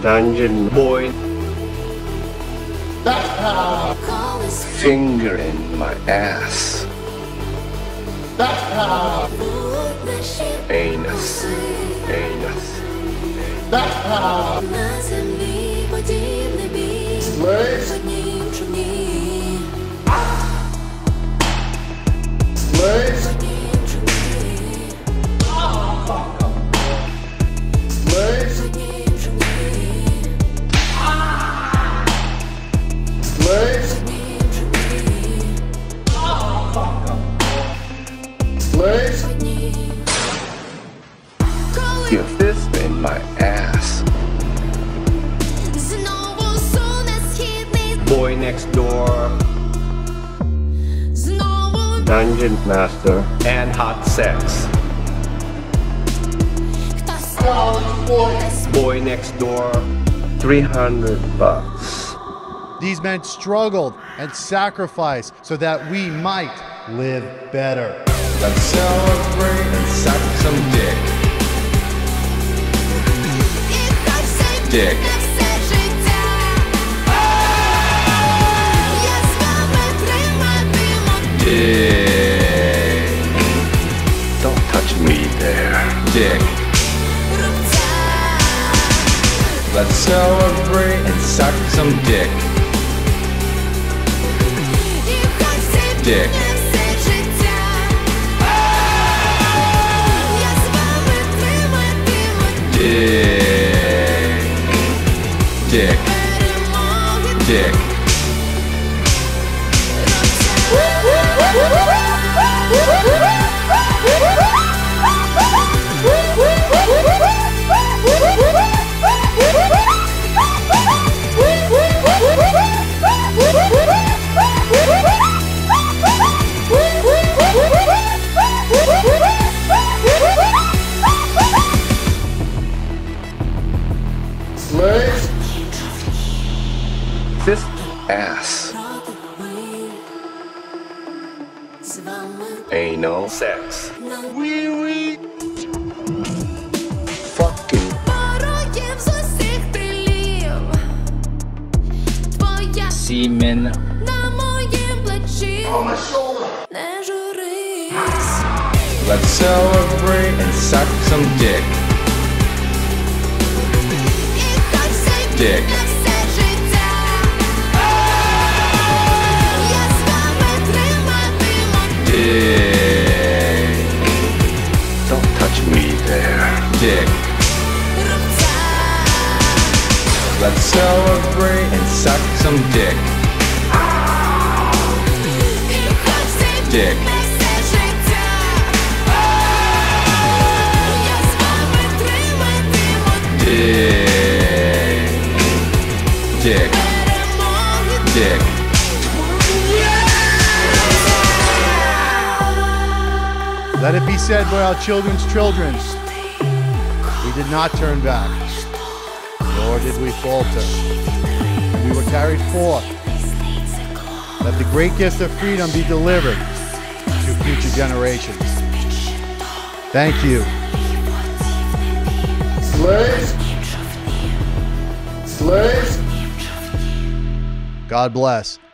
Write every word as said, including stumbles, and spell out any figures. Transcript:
Dungeon boy. Finger in my ass. Anus. Anus. Slaves. Slaves. Slaves. Slaves. Slaves. Your fist in my ass. Boy next door. Dungeon master and hot sex. Boy next door. Three hundred bucks. These men struggled and sacrificed so that we might live better. Let's celebrate and suck some dick. Dick. Dick. Don't touch me there. Dick. Let's celebrate and suck some dick. Dick. Dick. Dick. Dick. Slaves. Fist ass. Anal sex. Wee wee. Fucking. Semen. On my shoulder. Let's celebrate and suck some dick. Dick. Dick. Don't touch me there. Dick. Let's celebrate and suck some dick. Dick. Dick. Dick. Dick. Let it be said by our children's children, we did not turn back, nor did we falter. And we were carried forth. Let the great gift of freedom be delivered to future generations. Thank you. Slaves. Slaves. God bless.